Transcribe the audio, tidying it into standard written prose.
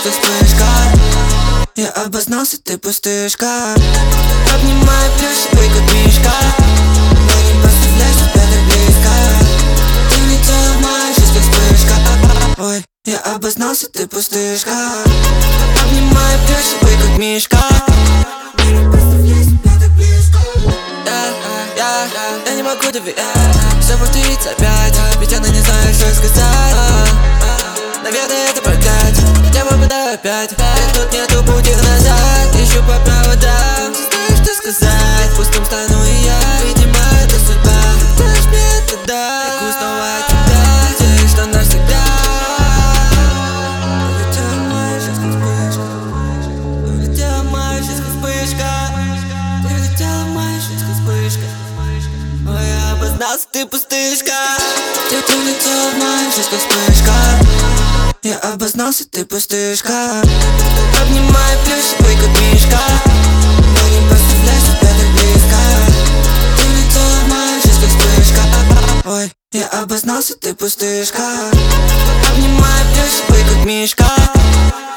как вспышка. Я обознался, ты пустышка. Обнимай плюшевый, как мишка. Но не поставляй себя так близко. Ты влетела в мою жизнь, как вспышка. Ой, я обознался, ты пустышка. Обнимай плюшевый, как мишка. Я не могу доверять, все повторится опять. Ведь она не знает, что сказать. Наверное, это проклятие, я попадаю опять. И тут нету пути назад, ищу по проводам. Знаешь, что сказать, пустым стану и я. Видимо, это судьба, дашь мне тогда. Так узнала от тебя, надеюсь, что навсегда. Улетела моя жизнь, как вспышка. Улетела моя жизнь, как вспышка. Ты улетела моя жизнь, как вспышка. Ой, я обознался, ты пустышка. Ты улетела в мою жизнь, как вспышка. Я обознался, ты пустышка. Обнимай плюшевый, как мишка. Но не поставляй себя так близко. Ты улетела в мою жизнь, как вспышка. Ой, я обознался, ты пустышка. Обнимай плюшевый, как мишка.